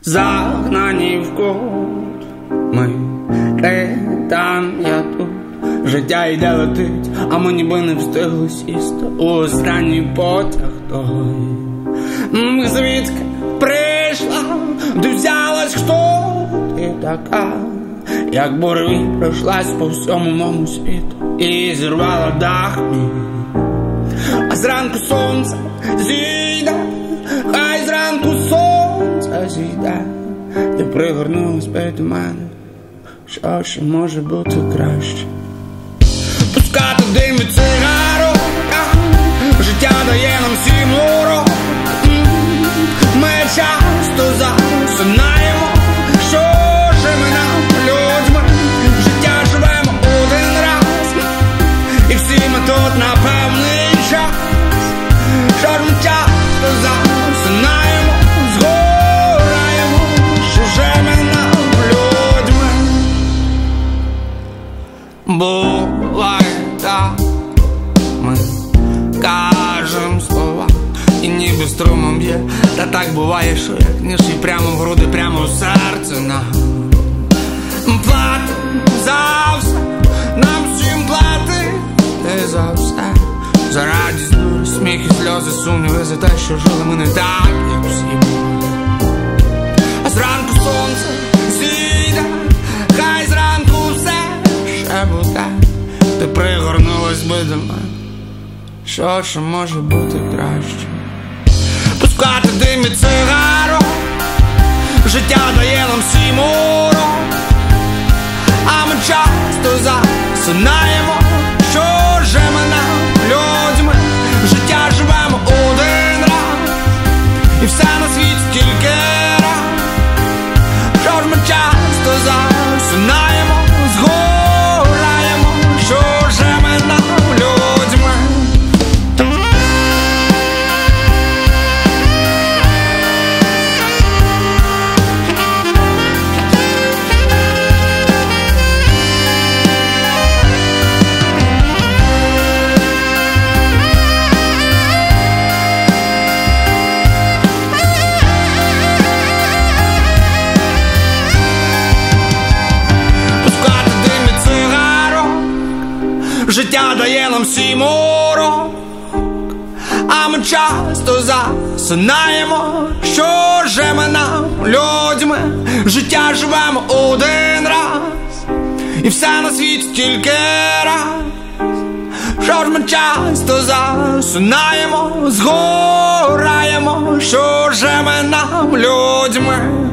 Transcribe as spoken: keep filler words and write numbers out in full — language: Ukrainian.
загнані в кут. Ми там, я тут. Життя йде летить, а ми ніби не встигли сісти у останній потяг той. Звідки прийшла, де взялась, хто ти така? Як буревій пройшлась по всьому моєму світу і зірвала дах мій. А зранку сонце зійде, хай зранку сонце зійде. Ти пригорнулась до мене, що ще може бути краще? Пускати дим від цигарок, життя дає нам всім урок. Ми часто засинаємо, що ж ми нам, людьми, життя живемо один раз, і всі ми тут на певний час. Що ж ми часто засинаємо, згораємо, що ж ми нам, людьми. Буває так, ми кажем слова і ніби струмом б'є. Та так буває, що як ніж і прямо в груди, прямо в серце нам. Платим за все, нам всім платити за все. За радість, бурю, сміх і сльози, сумніви, за те, що жили ми не так, як всі. А зранку сонце зійде, хай зранку все ще буде. Ти пригорнулась би до мене, що ще може бути краще? Пускати дим від цигарок, життя дає нам всім урок. А ми часто засинаємо, що ж ми нам, людьми, життя живемо один раз, і все на світі тільки раз. Що ж ми часто засинаємо, згораємо, що ж ми нам, людьми. Життя дає нам всім урок, а ми часто засинаємо, що ж ми нам, людьми, життя живемо один раз, і все на світі тільки раз. Що ж ми часто засинаємо, згораємо, що ж ми нам, людьми.